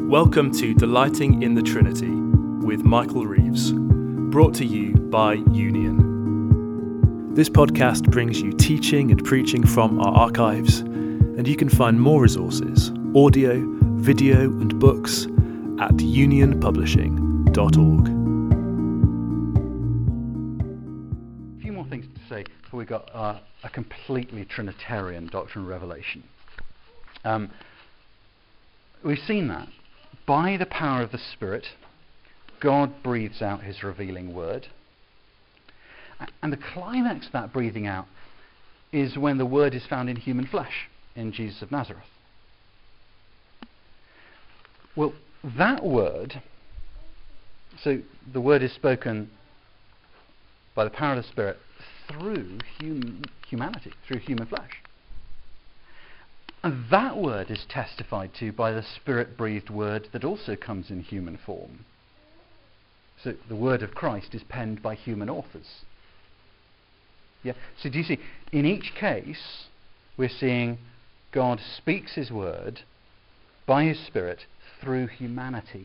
Welcome to Delighting in the Trinity with Michael Reeves, brought to you by Union. This podcast brings you teaching and preaching from our archives, and you can find more resources, audio, video and books at unionpublishing.org. A few more things to say before we got a completely Trinitarian doctrine of revelation. We've seen that. By the power of the Spirit, God breathes out his revealing word. And the climax of that breathing out is when the word is found in human flesh, in Jesus of Nazareth. Well, that word, so the word is spoken by the power of the Spirit through humanity, through human flesh. And that word is testified to by the Spirit-breathed word that also comes in human form. So the word of Christ is penned by human authors. Yeah. So do you see, in each case, we're seeing God speaks his word by his Spirit through humanity.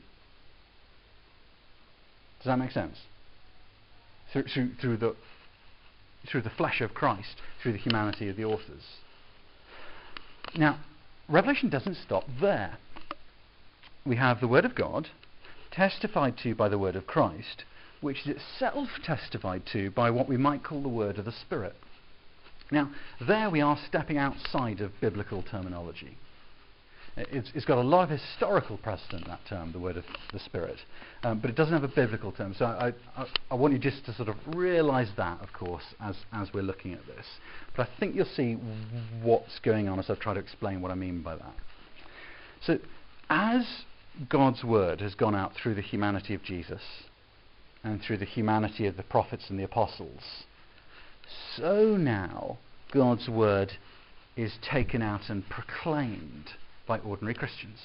Does that make sense? Through the flesh of Christ, through the humanity of the authors. Now, Revelation doesn't stop there. We have the Word of God, testified to by the Word of Christ, which is itself testified to by what we might call the Word of the Spirit. Now, there we are stepping outside of biblical terminology. It's got a lot of historical precedent, that term, the Word of the Spirit, but it doesn't have a biblical term. So I want you just to sort of realise that, of course, as we're looking at this. But I think you'll see what's going on as I try to explain what I mean by that. So, as God's Word has gone out through the humanity of Jesus and through the humanity of the prophets and the apostles, so now God's Word is taken out and proclaimed by ordinary Christians.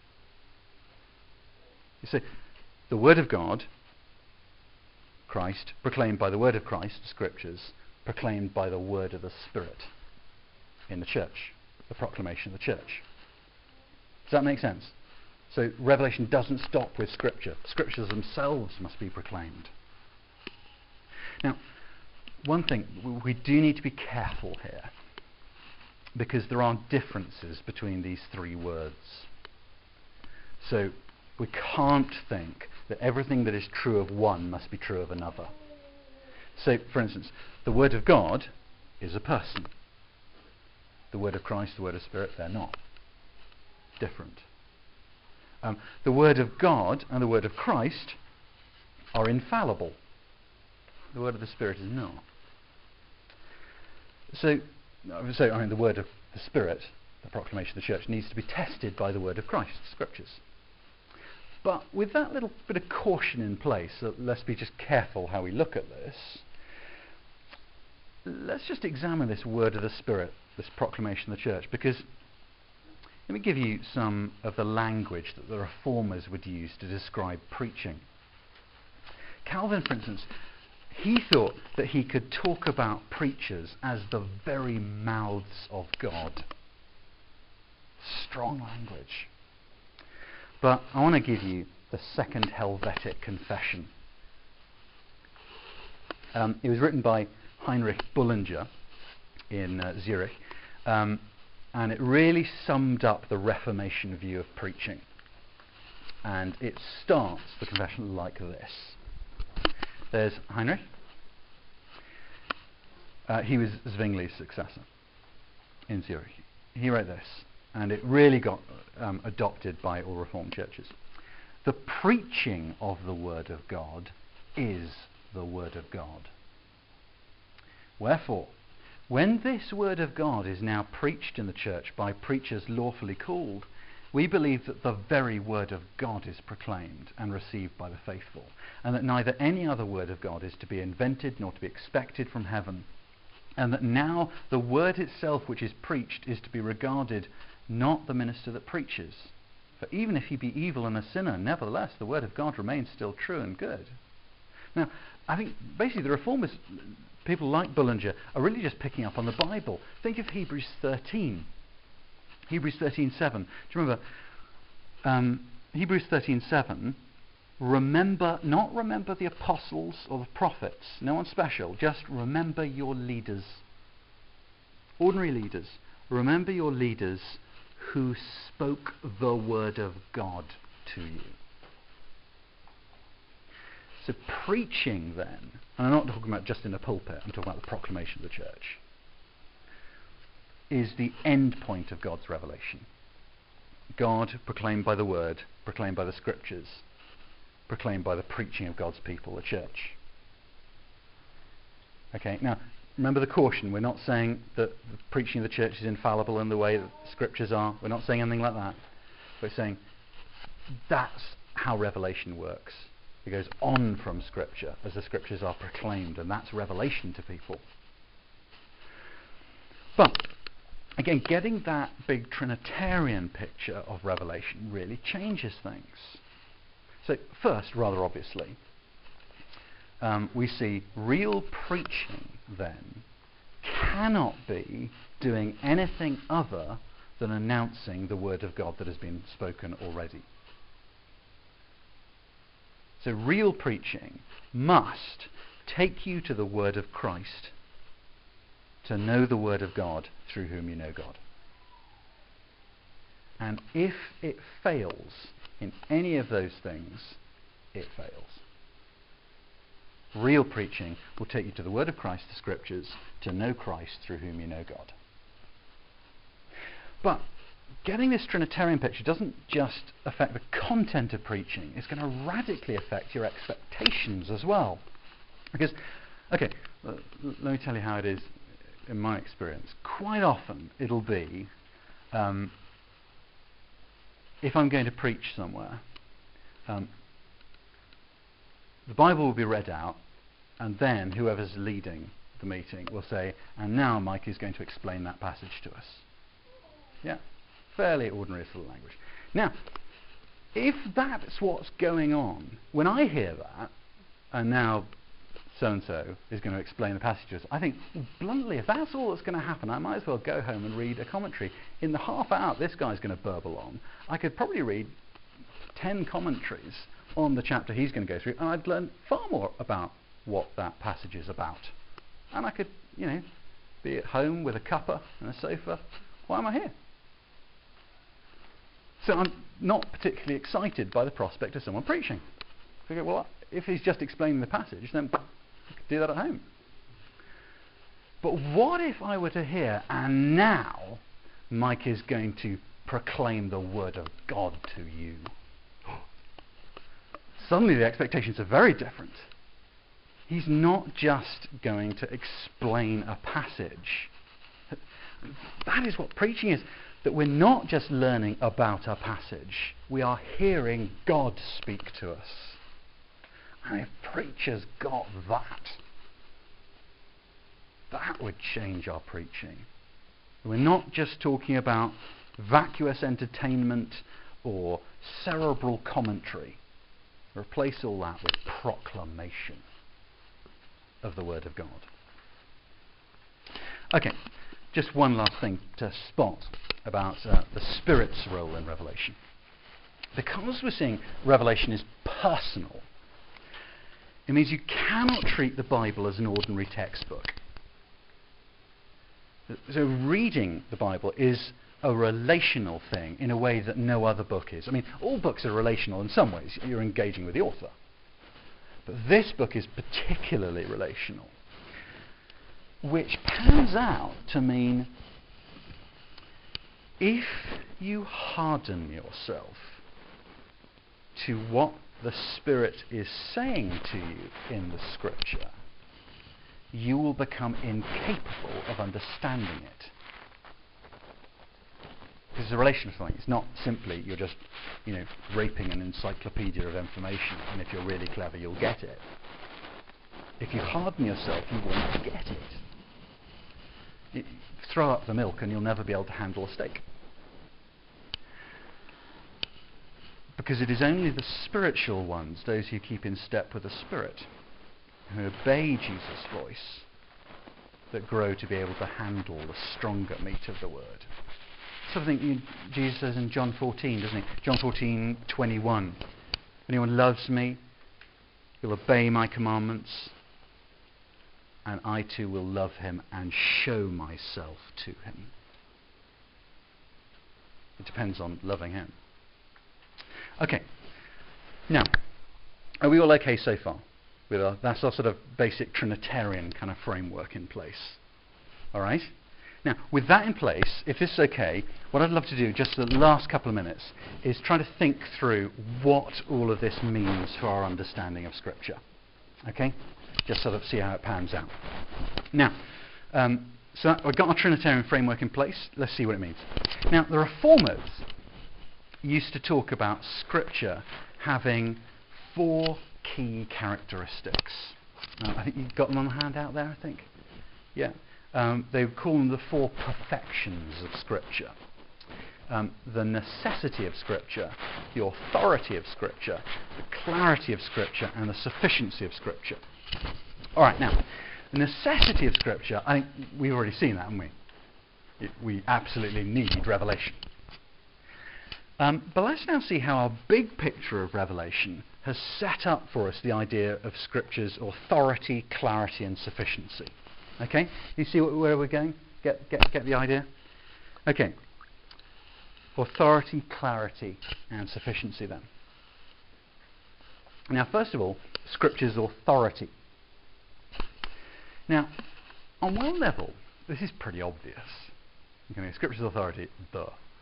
You see, the Word of God, Christ, proclaimed by the Word of Christ, Scriptures, proclaimed by the Word of the Spirit in the church, the proclamation of the church. Does that make sense? So Revelation doesn't stop with Scripture. Scriptures themselves must be proclaimed. Now, one thing, we do need to be careful here, because there are differences between these three words. So we can't think that everything that is true of one must be true of another. So, for instance, the Word of God is a person. The Word of Christ, the Word of Spirit, they're not. Different. The Word of God and the Word of Christ are infallible. The Word of the Spirit is not. So the Word of the Spirit, the proclamation of the church, needs to be tested by the Word of Christ, Scriptures. But with that little bit of caution in place, let's be just careful how we look at this. Let's just examine this Word of the Spirit, this proclamation of the church, because let me give you some of the language that the Reformers would use to describe preaching. Calvin, for instance, he thought that he could talk about preachers as the very mouths of God. Strong language. But I want to give you the Second Helvetic Confession. It was written by Heinrich Bullinger in Zurich, and it really summed up the Reformation view of preaching. And it starts the confession like this. There's Heinrich. He was Zwingli's successor in Zurich. He wrote this, and it really got adopted by all Reformed churches. The preaching of the Word of God is the Word of God. Wherefore, when this Word of God is now preached in the church by preachers lawfully called, we believe that the very Word of God is proclaimed and received by the faithful, and that neither any other Word of God is to be invented nor to be expected from heaven, and that now the Word itself which is preached is to be regarded not the minister that preaches. For even if he be evil and a sinner, nevertheless the Word of God remains still true and good. Now, I think basically the Reformers, people like Bullinger, are really just picking up on the Bible. Think of Hebrews 13. Hebrews 13:7. Do you remember? Hebrews 13:7, not remember the apostles or the prophets, no one special, just remember your leaders. Ordinary leaders. Remember your leaders who spoke the word of God to you. So preaching then, and I'm not talking about just in a pulpit, I'm talking about the proclamation of the church, is the end point of God's revelation. God proclaimed by the word, proclaimed by the scriptures, proclaimed by the preaching of God's people, the church. Okay, now remember the caution. We're not saying that the preaching of the church is infallible in the way that the scriptures are. We're not saying anything like that. We're saying that's how revelation works. It goes on from scripture as the scriptures are proclaimed, and that's revelation to people. But again, getting that big Trinitarian picture of revelation really changes things. So first, rather obviously, we see real preaching then cannot be doing anything other than announcing the word of God that has been spoken already. So real preaching must take you to the word of Christ, to know the word of God through whom you know God. And if it fails in any of those things, it fails. Real preaching will take you to the word of Christ, the scriptures, to know Christ through whom you know God. But getting this Trinitarian picture doesn't just affect the content of preaching, it's going to radically affect your expectations as well. Because, okay, let me tell you how it is in my experience. Quite often it'll be, if I'm going to preach somewhere, the Bible will be read out, and then whoever's leading the meeting will say, and now Mike is going to explain that passage to us. Yeah, fairly ordinary sort of language. Now, if that's what's going on, when I hear that, and now so-and-so is going to explain the passage to us, I think, bluntly, if that's all that's going to happen, I might as well go home and read a commentary. In the half hour this guy's going to burble on, I could probably read 10 commentaries on the chapter he's going to go through, and I'd learn far more about what that passage is about. And I could, be at home with a cuppa and a sofa. Why am I here? So I'm not particularly excited by the prospect of someone preaching. I go, well, if he's just explaining the passage, then I could do that at home. But what if I were to hear, and now Mike is going to proclaim the word of God to you? Suddenly the expectations are very different. He's not just going to explain a passage. That is what preaching is. That we're not just learning about a passage. We are hearing God speak to us. And if preachers got that, that would change our preaching. We're not just talking about vacuous entertainment or cerebral commentary. Replace all that with proclamation of the Word of God. Okay, just one last thing to spot about the Spirit's role in Revelation. Because we're seeing Revelation is personal, it means you cannot treat the Bible as an ordinary textbook. So reading the Bible is a relational thing in a way that no other book is. I mean, all books are relational in some ways. You're engaging with the author. But this book is particularly relational, which pans out to mean if you harden yourself to what the Spirit is saying to you in the Scripture, you will become incapable of understanding it. It's a relational thing. It's not simply you're just, raping an encyclopedia of information, and if you're really clever, you'll get it. If you harden yourself, you won't get it. Throw up the milk, and you'll never be able to handle a steak. Because it is only the spiritual ones, those who keep in step with the Spirit, who obey Jesus' voice, that grow to be able to handle the stronger meat of the Word. sort of thing Jesus says in John 14, doesn't he? John 14:21. If anyone loves me, he'll obey my commandments, and I too will love him and show myself to him. It depends on loving him. Okay. Now, are we all okay so far? That's our sort of basic Trinitarian kind of framework in place. All right? Now, with that in place, if this is okay, what I'd love to do just the last couple of minutes is try to think through what all of this means for our understanding of Scripture. Okay? Just sort of see how it pans out. Now, so I've got our Trinitarian framework in place. Let's see what it means. Now, the Reformers used to talk about Scripture having 4 key characteristics. I think you've got them on the handout there, I think. Yeah. They would call them the 4 perfections of Scripture. The necessity of Scripture, the authority of Scripture, the clarity of Scripture, and the sufficiency of Scripture. All right, now, the necessity of Scripture, I think we've already seen that, haven't we? We absolutely need revelation. But let's now see how our big picture of Revelation has set up for us the idea of Scripture's authority, clarity, and sufficiency. Okay? You see where we're going? Get the idea? Okay. Authority, clarity, and sufficiency then. Now, first of all, Scripture's authority. Now, on one level, this is pretty obvious. Okay, Scripture's authority, duh.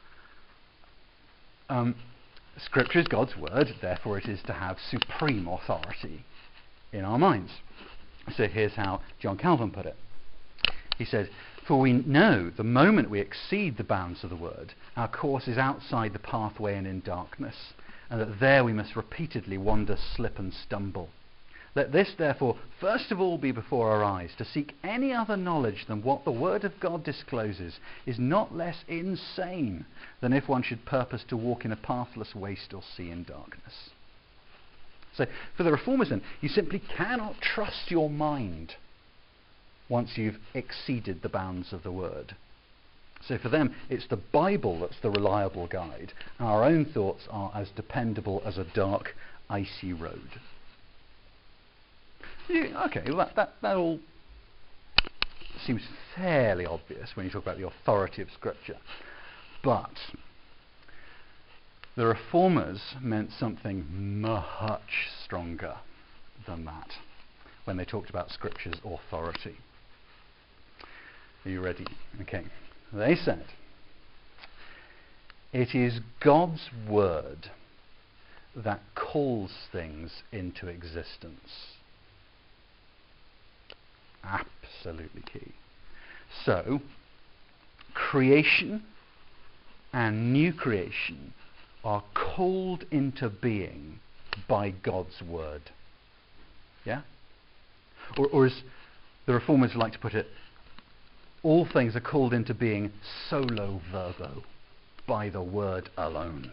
Scripture is God's word, therefore it is to have supreme authority in our minds. So here's how John Calvin put it. He said, "For we know the moment we exceed the bounds of the word, our course is outside the pathway and in darkness, and that there we must repeatedly wander, slip and stumble. Let this, therefore, first of all be before our eyes. To seek any other knowledge than what the Word of God discloses is not less insane than if one should purpose to walk in a pathless waste or sea in darkness." So, for the Reformers then, you simply cannot trust your mind once you've exceeded the bounds of the Word. So for them, it's the Bible that's the reliable guide. Our own thoughts are as dependable as a dark, icy road. Yeah, okay, well that all seems fairly obvious when you talk about the authority of Scripture. But the Reformers meant something much stronger than that when they talked about Scripture's authority. Are you ready? Okay. They said, it is God's word that calls things into existence. Absolutely key. So, creation and new creation are called into being by God's word. Yeah? Or as the Reformers like to put it, all things are called into being solo verbo, by the word alone.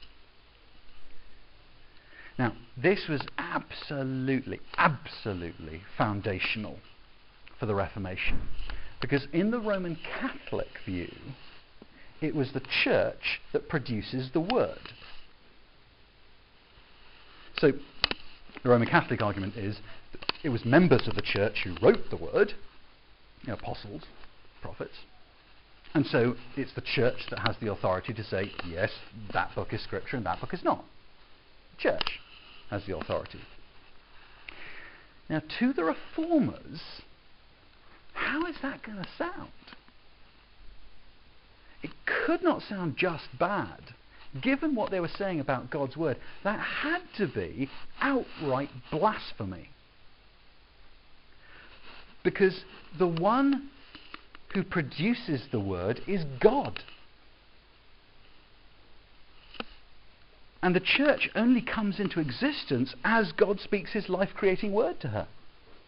Now, this was absolutely foundational for the Reformation, because in the Roman Catholic view, it was the church that produces the word. So, the Roman Catholic argument is that it was members of the church who wrote the word, apostles, prophets, and so it's the church that has the authority to say, yes, that book is Scripture and that book is not. The church has the authority. Now, to the Reformers, how is that going to sound? It could not sound just bad. Given what they were saying about God's word, that had to be outright blasphemy. Because the one who produces the word is God. And the church only comes into existence as God speaks his life-creating word to her.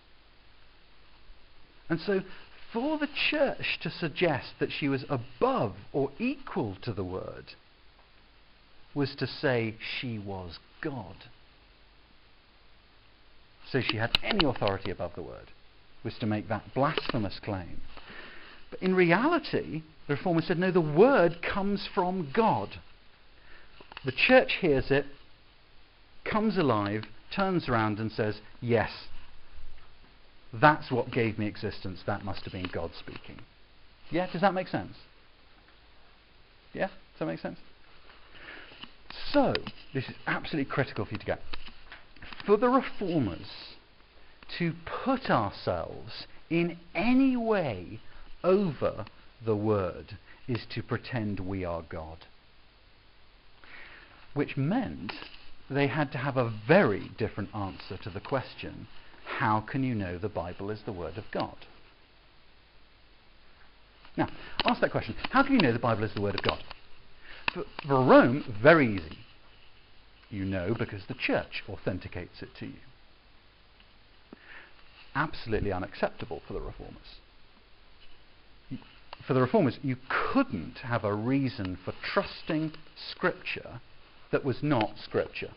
And so, for the church to suggest that she was above or equal to the word was to say she was God. So she had any authority above the word, was to make that blasphemous claim. But in reality, The Reformers said, no, the word comes from God. The church hears it, comes alive, turns around and says, yes, that's what gave me existence. That must have been God speaking. Yeah, does that make sense? Yeah, does that make sense? So, this is absolutely critical for you to get. For the Reformers to put ourselves in any way over the Word is to pretend we are God. Which meant they had to have a very different answer to the question, how can you know the Bible is the Word of God? Now, ask that question, how can you know the Bible is the Word of God? For Rome, very easy. You know because the church authenticates it to you. Absolutely unacceptable for the Reformers. For the Reformers, you couldn't have a reason for trusting Scripture that was not Scripture.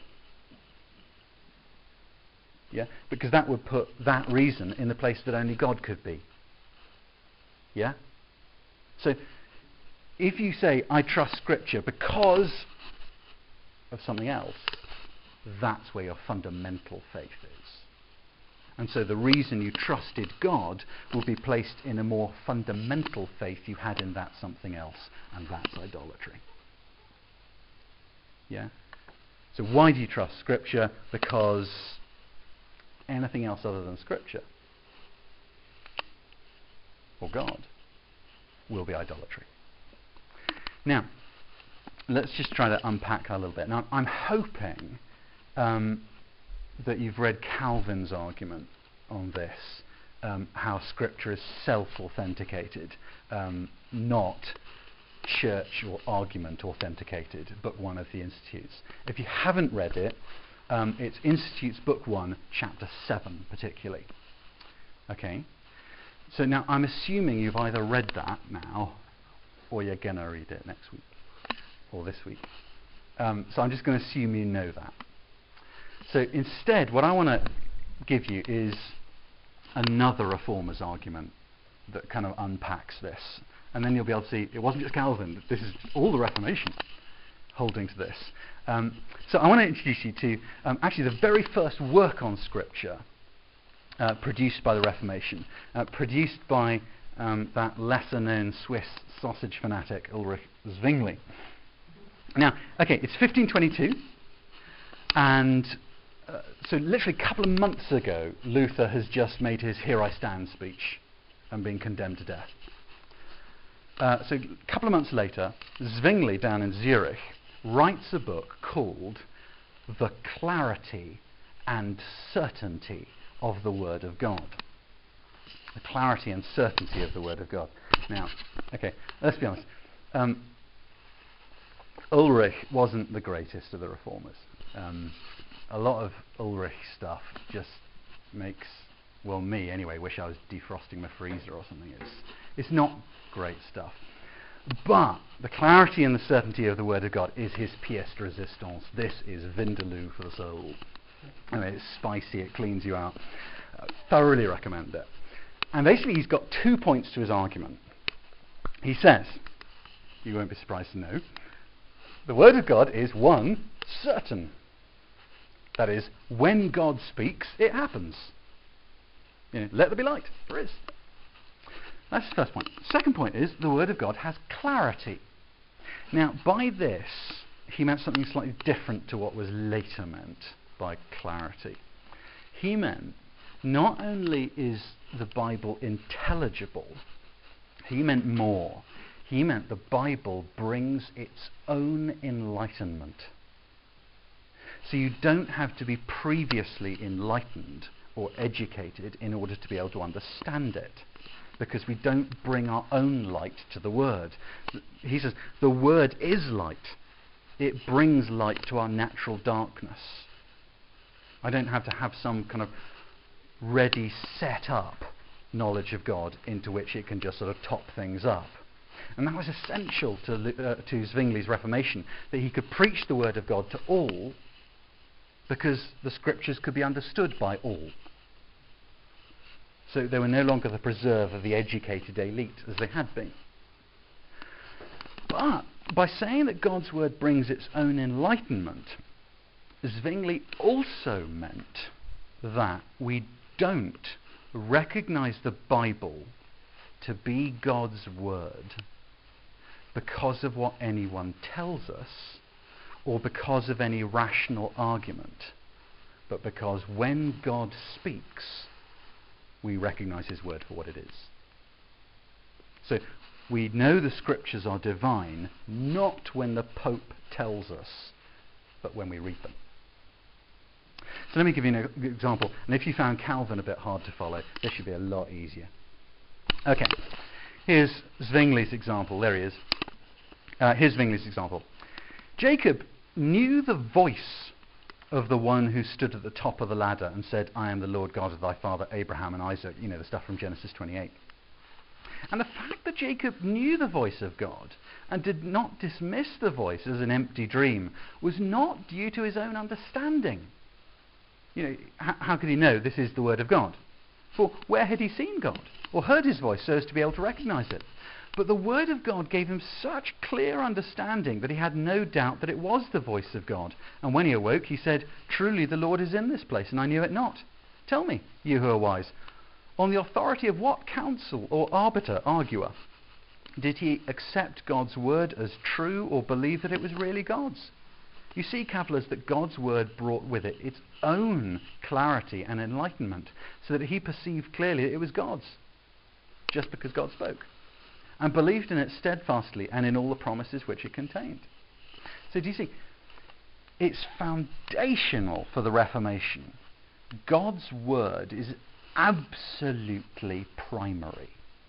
Yeah? Because that would put that reason in the place that only God could be. Yeah? So, if you say, I trust Scripture because of something else, that's where your fundamental faith is. And so the reason you trusted God will be placed in a more fundamental faith you had in that something else, and that's idolatry. Yeah? So why do you trust Scripture? Because anything else other than Scripture, or God, will be idolatry. Now, let's just try to unpack that a little bit. Now, I'm hoping that you've read Calvin's argument on this, how Scripture is self-authenticated, not church or argument authenticated, Book 1 of the Institutes. If you haven't read it, it's Institutes Book 1, Chapter 7 particularly. Okay? So now I'm assuming you've either read that now, or you're going to read it next week, or this week. So I'm just going to assume you know that. So instead, what I want to give you is another Reformer's argument that kind of unpacks this. And then you'll be able to see it wasn't just Calvin, this is all the Reformation holding to this. So I want to introduce you to actually the very first work on Scripture produced by the Reformation, produced by that lesser-known Swiss sausage fanatic Ulrich Zwingli. Now, okay, it's 1522, and so literally a couple of months ago, Luther has just made his Here I Stand speech and been condemned to death. So a couple of months later, Zwingli down in Zurich writes a book called The Clarity and Certainty of the Word of God. The clarity and certainty of the Word of God. Now, okay, let's be honest. Ulrich wasn't the greatest of the Reformers. A lot of Ulrich stuff just makes, well, me anyway, wish I was defrosting my freezer or something. It's not great stuff. But the clarity and the certainty of the Word of God is his pièce de résistance. This is Vindaloo for the soul. I mean, it's spicy, it cleans you out. Thoroughly recommend it. And basically he's got 2 points to his argument. He says, you won't be surprised to know, the Word of God is, one, certain. That is, when God speaks, it happens. You know, let there be light. There is. That's the first point. Second point is, the Word of God has clarity. Now, by this, he meant something slightly different to what was later meant by clarity. He meant, not only is the Bible intelligible, he meant more. He meant the Bible brings its own enlightenment. So you don't have to be previously enlightened or educated in order to be able to understand it, because we don't bring our own light to the Word. He says, the Word is light. It brings light to our natural darkness. I don't have to have some kind of ready, set up knowledge of God into which it can just sort of top things up. And that was essential to Zwingli's Reformation, that he could preach the Word of God to all, because the Scriptures could be understood by all. So they were no longer the preserve of the educated elite as they had been. But by saying that God's word brings its own enlightenment, Zwingli also meant that we don't recognize the Bible to be God's word because of what anyone tells us or because of any rational argument, but because when God speaks, we recognize his word for what it is. So we know the scriptures are divine not when the Pope tells us, but when we read them. So let me give you an example. And if you found Calvin a bit hard to follow, this should be a lot easier. Okay, here's Zwingli's example. There he is. Here's Zwingli's example. Jacob knew the voice of the one who stood at the top of the ladder and said, I am the Lord God of thy father Abraham and Isaac. You know, the stuff from Genesis 28. And the fact that Jacob knew the voice of God and did not dismiss the voice as an empty dream was not due to his own understanding. You know, how could he know this is the word of God? For where had he seen God or heard his voice so as to be able to recognize it? But the word of God gave him such clear understanding that he had no doubt that it was the voice of God. And when he awoke, he said, truly the Lord is in this place, and I knew it not. Tell me, you who are wise, on the authority of what counsel or arguer, did he accept God's word as true or believe that it was really God's? You see, cavillers, that God's word brought with it its own clarity and enlightenment, so that he perceived clearly that it was God's, just because God spoke, and believed in it steadfastly and in all the promises which it contained. So do you see, it's foundational for the Reformation. God's word is absolutely primary,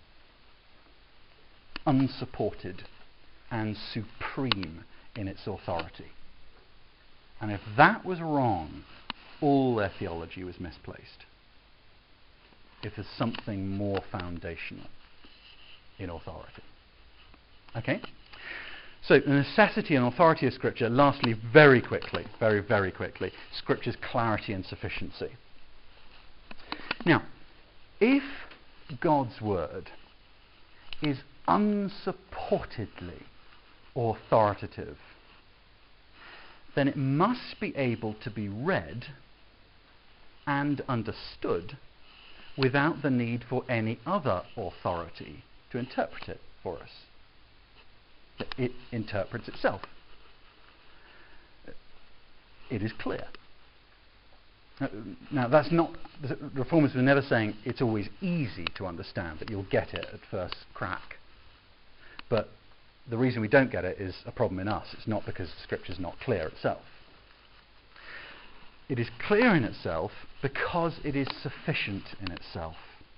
unsupported, and supreme in its authority. And if that was wrong, all their theology was misplaced. If there's something more foundational in authority. Okay? So the necessity and authority of Scripture. Lastly, very quickly, very, very quickly, Scripture's clarity and sufficiency. Now, if God's word is unsupportedly authoritative, then it must be able to be read and understood without the need for any other authority to interpret it for us. It interprets itself. It is clear. Now, that's not, the Reformers were never saying it's always easy to understand, that you'll get it at first crack. But the reason we don't get it is a problem in us. It's not because Scripture's not clear itself. It is clear in itself because it is sufficient in itself.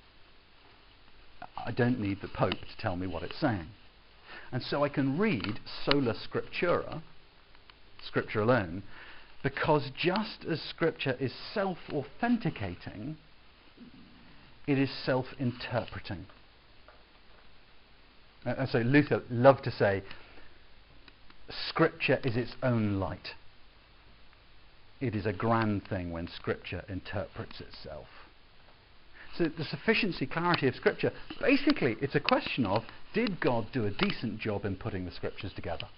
I don't need the Pope to tell me what it's saying. And so I can read sola scriptura, Scripture alone, because just as Scripture is self-authenticating, it is self-interpreting. And so Luther loved to say, Scripture is its own light. It is a grand thing when Scripture interprets itself. So the sufficiency, clarity of Scripture, basically it's a question of, did God do a decent job in putting the Scriptures together?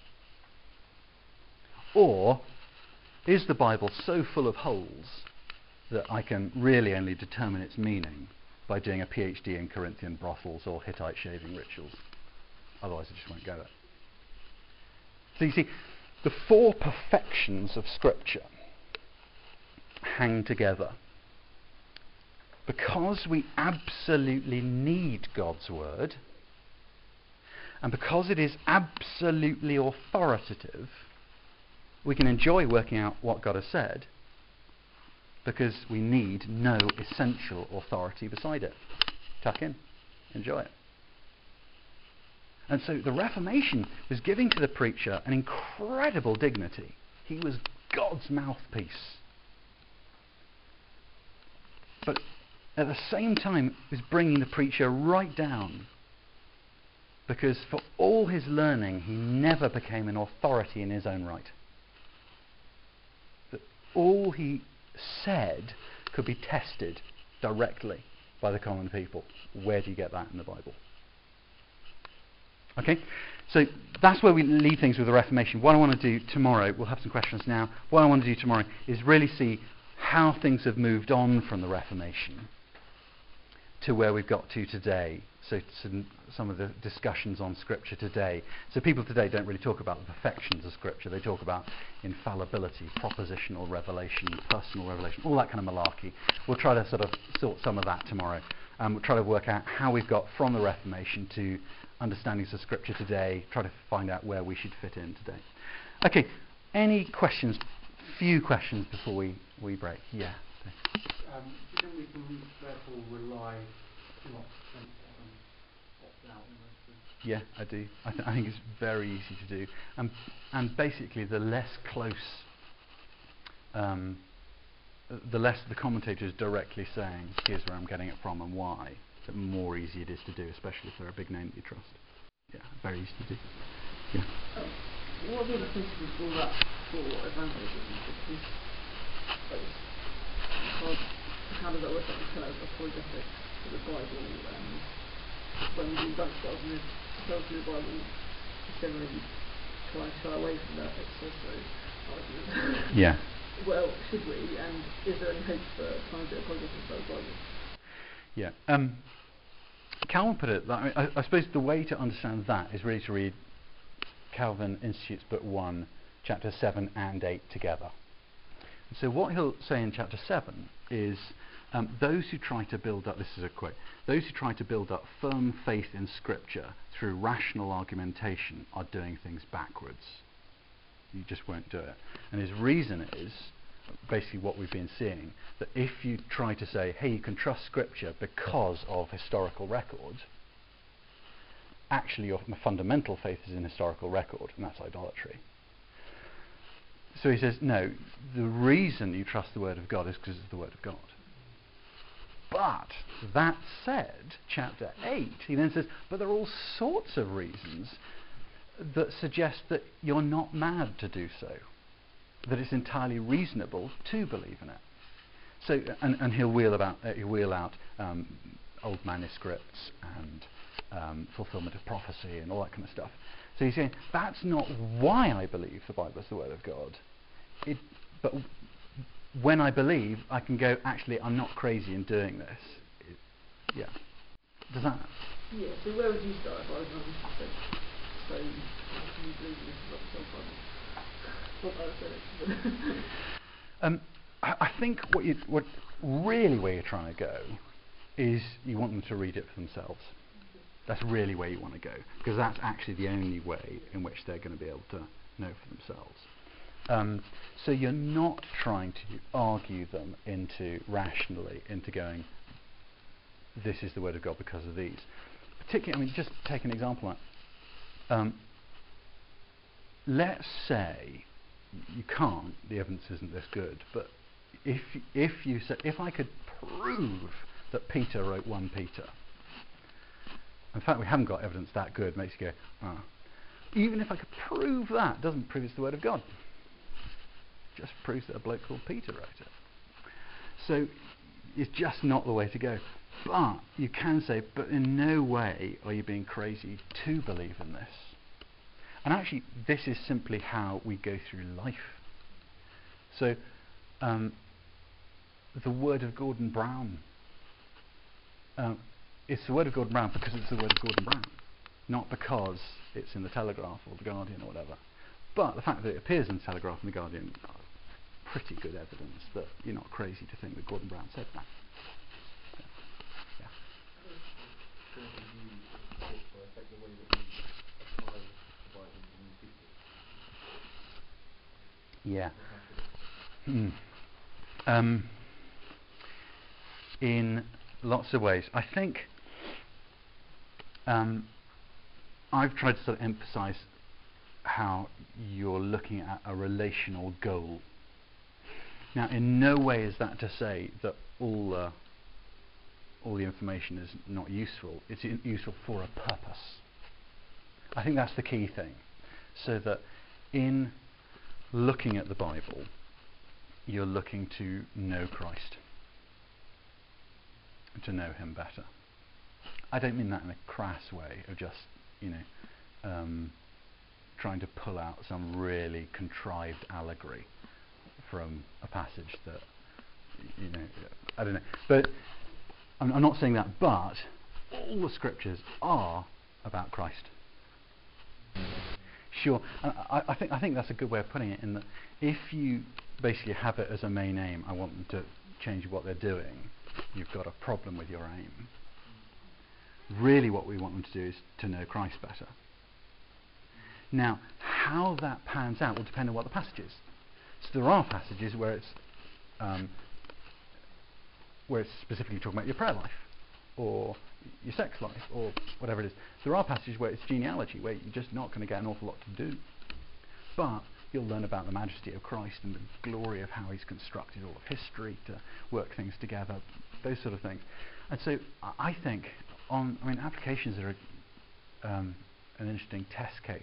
Or is the Bible so full of holes that I can really only determine its meaning by doing a PhD in Corinthian brothels or Hittite shaving rituals? Otherwise I just won't get it. So you see, the four perfections of Scripture hang together. Because we absolutely need God's word, and because it is absolutely authoritative, we can enjoy working out what God has said, because we need no essential authority beside it. Tuck in, enjoy it. And so the Reformation was giving to the preacher an incredible dignity. He was God's mouthpiece. But at the same time, it was bringing the preacher right down. Because for all his learning, he never became an authority in his own right. That all he said could be tested directly by the common people. Where do you get that in the Bible? Okay, So that's where we leave things with the Reformation. What I want to do tomorrow, we'll have some questions now, what I want to do tomorrow is really see how things have moved on from the Reformation to where we've got to today. So some of the discussions on Scripture today. So people today don't really talk about the perfections of Scripture. They talk about infallibility, propositional revelation, personal revelation, all that kind of malarkey. We'll try to sort of sort some of that tomorrow. We'll try to work out how we've got from the Reformation to understandings of Scripture today, try to find out where we should fit in today. Okay, any questions? Few questions before we break. Yeah. Do you think we can therefore rely not on opt-out almost? Yeah, I do. I think it's very easy to do. And basically, the less close, the less the commentator is directly saying, here's where I'm getting it from and why, the more easy it is to do, especially if they're a big name that you trust. Yeah, very easy to do. Yeah. What are the other principles all that for evangelism? Because how does that work out in terms of apologetics to the Bible, and when we do bunch of tells the Bible, generally try and shy away from that excessive argument. Yeah. Well, should we, and is there any hope for trying to do apologetics to the Bible? Yeah. Calvin put it, I suppose the way to understand that is really to read Calvin Institutes Book 1, Chapter 7 and 8 together. So what he'll say in Chapter 7 is, those who try to build up, this is a quote, those who try to build up firm faith in Scripture through rational argumentation are doing things backwards. You just won't do it. And his reason is, basically what we've been seeing, that if you try to say, hey, you can trust Scripture because of historical record, actually your fundamental faith is in historical record, and that's idolatry. So he says, no, the reason you trust the Word of God is because it's the Word of God. But, that said, chapter 8, he then says, but there are all sorts of reasons that suggest that you're not mad to do so, that it's entirely reasonable to believe in it. So, and he'll wheel out old manuscripts and fulfillment of prophecy and all that kind of stuff. So he's saying, that's not why I believe the Bible is the Word of God. But when I believe, I can go, actually, I'm not crazy in doing this. Yeah. Does that? Yeah, so where would you start if I was on this? So, how can you believe this is not so funny? I think what really where you're trying to go is you want them to read it for themselves. That's really where you want to go, because that's actually the only way in which they're going to be able to know for themselves. So you're not trying to argue them rationally into going, this is the Word of God because of these. Particularly, I mean, just take an example. Let's say you can't, the evidence isn't this good, but if you said, if I could prove that Peter wrote 1 Peter, in fact we haven't got evidence that good, makes you go, ah. Even if I could prove that, doesn't prove it's the Word of God. Just proves that a bloke called Peter wrote it. So it's just not the way to go. But you can say, but in no way are you being crazy to believe in this. And actually, this is simply how we go through life. So, the word of Gordon Brown. It's the word of Gordon Brown because it's the word of Gordon Brown, not because it's in the Telegraph or the Guardian or whatever. But the fact that it appears in the Telegraph and the Guardian are pretty good evidence that you're not crazy to think that Gordon Brown said that. Yeah. In lots of ways. I think I've tried to sort of emphasize how you're looking at a relational goal. Now, in no way is that to say that all the information is not useful. It's useful for a purpose. I think that's the key thing. So that in looking at the Bible, you're looking to know Christ, to know Him better. I don't mean that in a crass way of just, trying to pull out some really contrived allegory from a passage that, I don't know. But I'm not saying that, but all the scriptures are about Christ. Sure, and I think that's a good way of putting it, in that if you basically have it as a main aim, I want them to change what they're doing, you've got a problem with your aim. Really what we want them to do is to know Christ better. Now, how that pans out will depend on what the passage is. So there are passages where it's specifically talking about your prayer life, or your sex life, or whatever it is. There are passages where it's genealogy, where you're just not going to get an awful lot to do. But you'll learn about the majesty of Christ and the glory of how he's constructed all of history to work things together, those sort of things. And so I think applications are an interesting test case,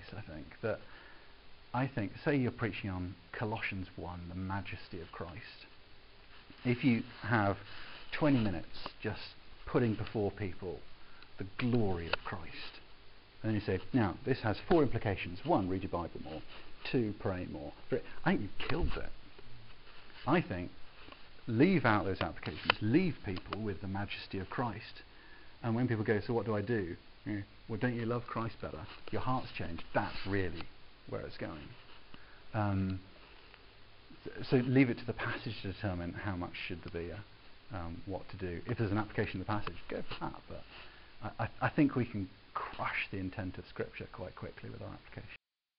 I think, say you're preaching on Colossians 1, the majesty of Christ. If you have 20 minutes just putting before people the glory of Christ, and then you say, now, this has 4 implications. 1, read your Bible more. 2, pray more. 3, I think you've killed it. I think, leave out those applications. Leave people with the majesty of Christ. And when people go, so what do I do? Well, don't you love Christ better? Your heart's changed. That's really where it's going. So leave it to the passage to determine how much should there be, what to do. If there's an application of the passage, go for that. But I think we can crush the intent of Scripture quite quickly with our application.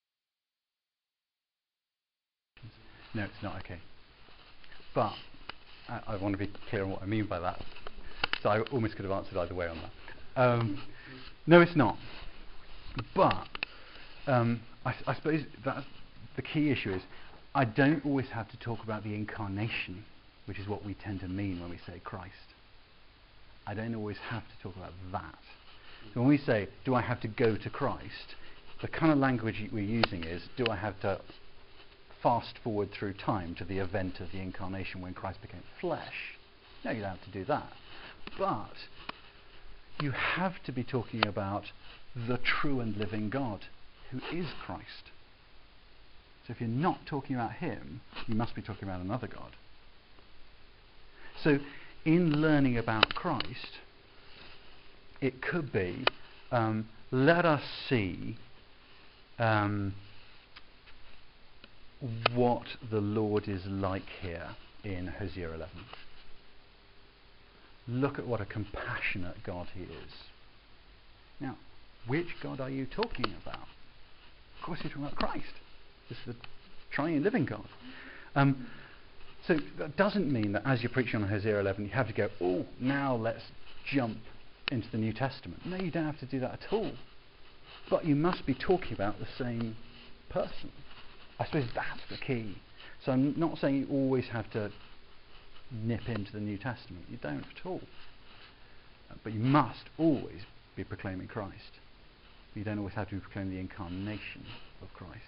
No, it's not okay. But I want to be clear on what I mean by that. So I almost could have answered either way on that. No, it's not. But I suppose that's the key issue is I don't always have to talk about the incarnation, which is what we tend to mean when we say Christ. I don't always have to talk about that. So when we say, do I have to go to Christ, the kind of language we're using is, do I have to fast forward through time to the event of the incarnation when Christ became flesh? No, you don't have to do that. But you have to be talking about the true and living God, who is Christ. So if you're not talking about him, you must be talking about another God. So in learning about Christ, it could be, let us see what the Lord is like here in Hosea 11. Look at what a compassionate God he is. Now, which God are you talking about? Of course you're talking about Christ. This is the triune living God. So that doesn't mean that as you're preaching on Hosea 11 you have to go, oh, now let's jump into the New Testament. No, you don't have to do that at all. But you must be talking about the same person. I suppose that's the key. So I'm not saying you always have to nip into the New Testament. You don't at all. But you must always be proclaiming Christ. You don't always have to be proclaiming the incarnation of Christ.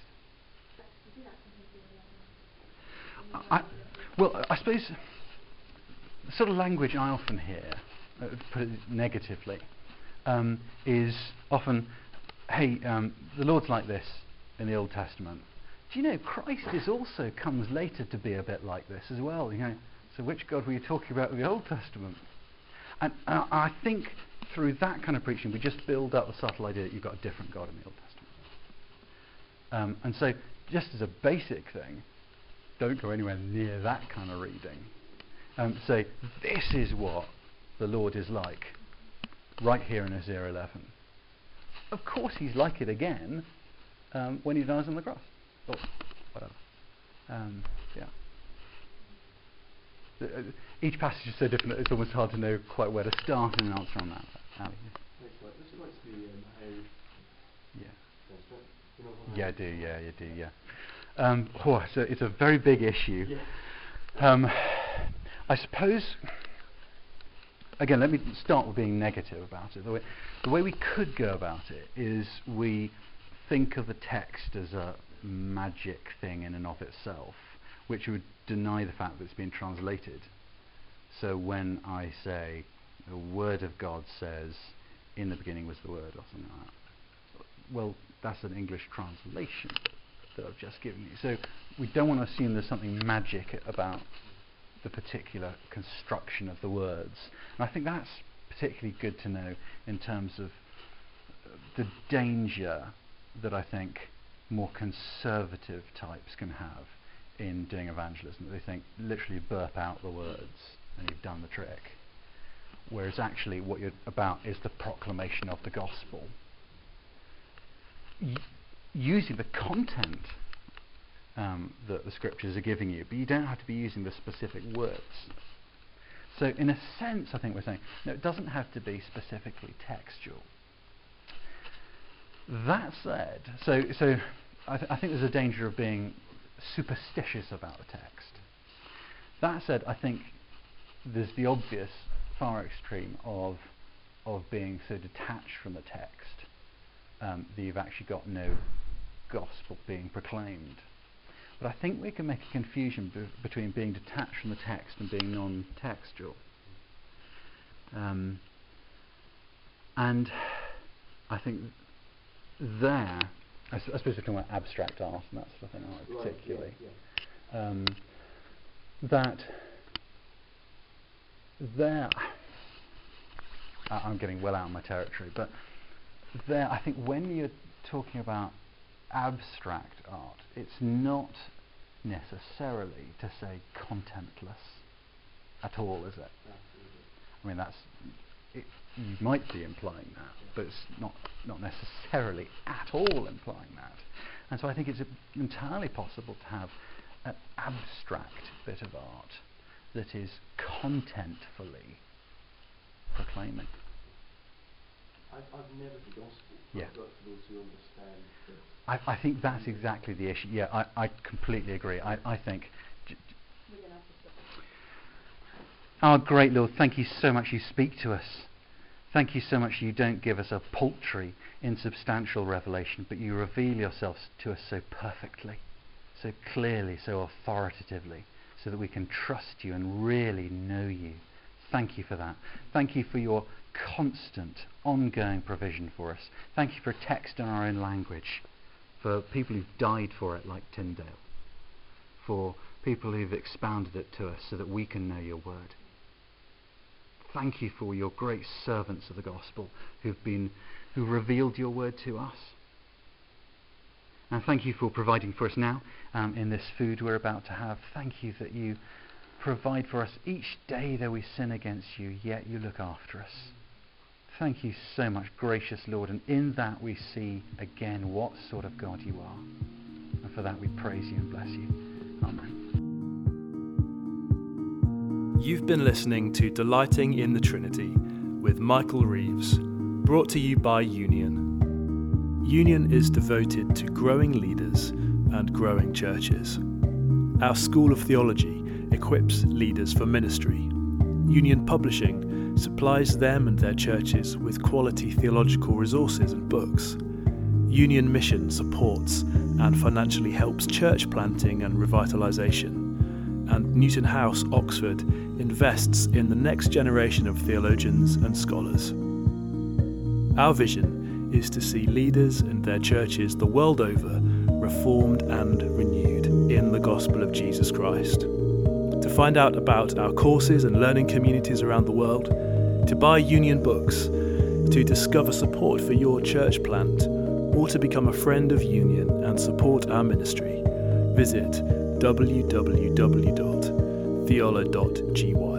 I suppose the sort of language I often hear, to put it negatively, is often, hey, the Lord's like this in the Old Testament. Do you know, Christ also comes later to be a bit like this as well. So which God were you talking about in the Old Testament? And I think through that kind of preaching, we just build up the subtle idea that you've got a different God in the Old Testament. And so, just as a basic thing, don't go anywhere near that kind of reading. Say, this is what the Lord is like, right here in Hosea 11. Of course he's like it again when he dies on the cross. Or whatever. Each passage is so different that it's almost hard to know quite where to start in an answer on that. Ali? This likes the Irish. Yeah, I do. Yeah, you do. Yeah. So it's a very big issue. Yeah. I suppose. Again, let me start with being negative about it. The way we could go about it is we think of the text as a magic thing in and of itself, which would deny the fact that it's been translated. So when I say the Word of God says, in the beginning was the Word, or something like that, well, that's an English translation that I've just given you. So we don't want to assume there's something magic about the particular construction of the words. And I think that's particularly good to know in terms of the danger that I think more conservative types can have in doing evangelism. They think literally burp out the words and you've done the trick. Whereas actually what you're about is the proclamation of the gospel. Using the content that the scriptures are giving you, but you don't have to be using the specific words. So in a sense, I think we're saying, no, it doesn't have to be specifically textual. That said, so I think there's a danger of being superstitious about the text. That said, I think there's the obvious far extreme of being so detached from the text that you've actually got no gospel being proclaimed. But I think we can make a confusion between being detached from the text and being non-textual. And I think there, I suppose we're talking about abstract art and that sort of thing, aren't we, particularly. Right, yeah. That there, I'm getting well out of my territory, but there, I think when you're talking about abstract art, it's not necessarily to say contentless at all, is it? I mean, you might be implying that, but it's not necessarily at all implying that. And so I think it's entirely possible to have an abstract bit of art that is contentfully proclaiming. I've never the gospel. Yeah. I've got to also understand that. I think that's exactly the issue. Yeah, I completely agree. I think. Oh, great Lord, thank you so much you speak to us. Thank you so much you don't give us a paltry, insubstantial revelation, but you reveal yourselves to us so perfectly, so clearly, so authoritatively, so that we can trust you and really know you. Thank you for that. Thank you for your constant, ongoing provision for us. Thank you for a text in our own language, for people who've died for it like Tyndale, for people who've expounded it to us so that we can know your word. Thank you for your great servants of the gospel who revealed your word to us. And thank you for providing for us now in this food we're about to have. Thank you that you provide for us each day though we sin against you, yet you look after us. Thank you so much, gracious Lord, and in that we see again what sort of God you are. And for that we praise you and bless you. Amen. You've been listening to Delighting in the Trinity with Michael Reeves, brought to you by Union. Union is devoted to growing leaders and growing churches. Our School of Theology equips leaders for ministry. Union Publishing supplies them and their churches with quality theological resources and books. Union Mission supports and financially helps church planting and revitalisation. And Newton House, Oxford, invests in the next generation of theologians and scholars. Our vision is to see leaders and their churches the world over reformed and renewed in the gospel of Jesus Christ. To find out about our courses and learning communities around the world, to buy Union books, to discover support for your church plant, or to become a friend of Union and support our ministry, visit www.theola.gy.